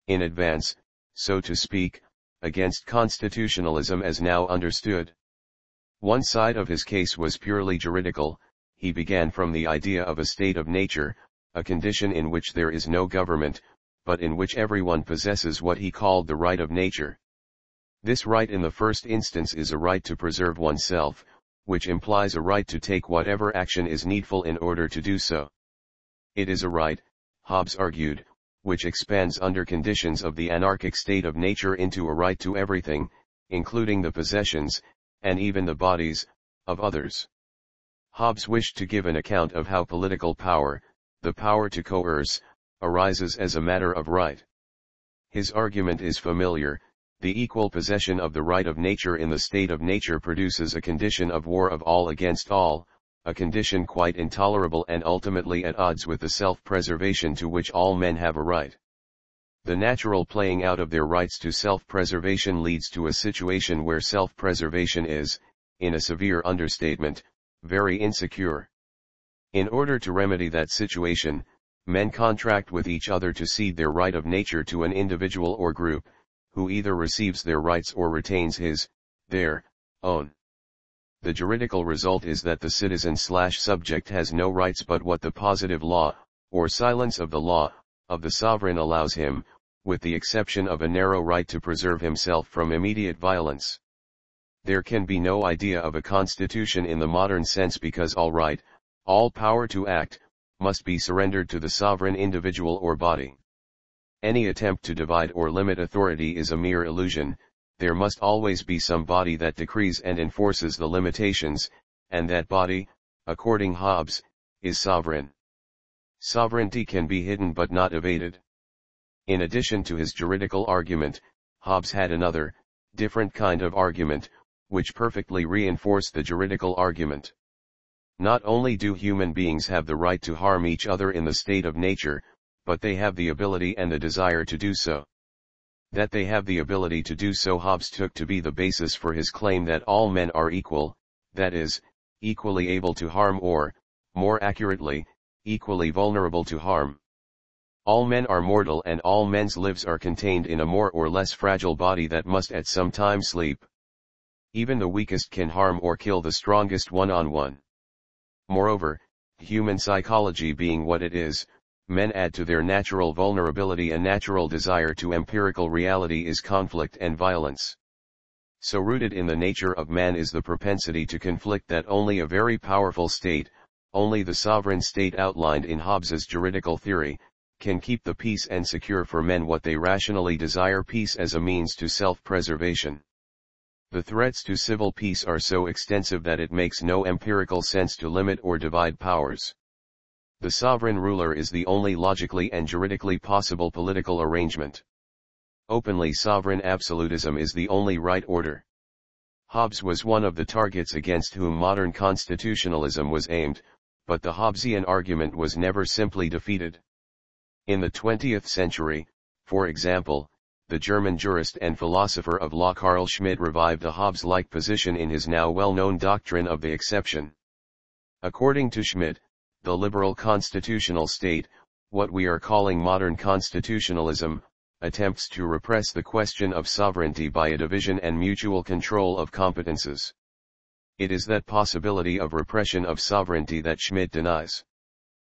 in advance, so to speak, against constitutionalism as now understood. One side of his case was purely juridical. He began from the idea of a state of nature, a condition in which there is no government, but in which everyone possesses what he called the right of nature. This right in the first instance is a right to preserve oneself, which implies a right to take whatever action is needful in order to do so. It is a right, Hobbes argued, which expands under conditions of the anarchic state of nature into a right to everything, including the possessions, and even the bodies, of others. Hobbes wished to give an account of how political power, the power to coerce, arises as a matter of right. His argument is familiar: the equal possession of the right of nature in the state of nature produces a condition of war of all against all, a condition quite intolerable and ultimately at odds with the self-preservation to which all men have a right. The natural playing out of their rights to self-preservation leads to a situation where self-preservation is, in a severe understatement, very insecure. In order to remedy that situation, men contract with each other to cede their right of nature to an individual or group, who either receives their rights or retains their own. The juridical result is that the citizen/subject has no rights but what the positive law, or silence of the law, of the sovereign allows him, with the exception of a narrow right to preserve himself from immediate violence. There can be no idea of a constitution in the modern sense because all right, all power to act, must be surrendered to the sovereign individual or body. Any attempt to divide or limit authority is a mere illusion. There must always be some body that decrees and enforces the limitations, and that body, according Hobbes, is sovereign. Sovereignty can be hidden but not evaded. In addition to his juridical argument, Hobbes had another, different kind of argument, which perfectly reinforced the juridical argument. Not only do human beings have the right to harm each other in the state of nature, but they have the ability and the desire to do so. That they have the ability to do so Hobbes took to be the basis for his claim that all men are equal, that is, equally able to harm or, more accurately, equally vulnerable to harm. All men are mortal and all men's lives are contained in a more or less fragile body that must at some time sleep. Even the weakest can harm or kill the strongest one-on-one. Moreover, human psychology being what it is, men add to their natural vulnerability a natural desire to empirical reality is conflict and violence. So rooted in the nature of man is the propensity to conflict that only a very powerful state, only the sovereign state outlined in Hobbes's juridical theory, can keep the peace and secure for men what they rationally desire: peace as a means to self-preservation. The threats to civil peace are so extensive that it makes no empirical sense to limit or divide powers. The sovereign ruler is the only logically and juridically possible political arrangement. Openly sovereign absolutism is the only right order. Hobbes was one of the targets against whom modern constitutionalism was aimed, but the Hobbesian argument was never simply defeated. In the 20th century, for example, the German jurist and philosopher of law Carl Schmitt revived a Hobbes-like position in his now well-known doctrine of the exception. According to Schmitt, the liberal constitutional state, what we are calling modern constitutionalism, attempts to repress the question of sovereignty by a division and mutual control of competences. It is that possibility of repression of sovereignty that Schmitt denies.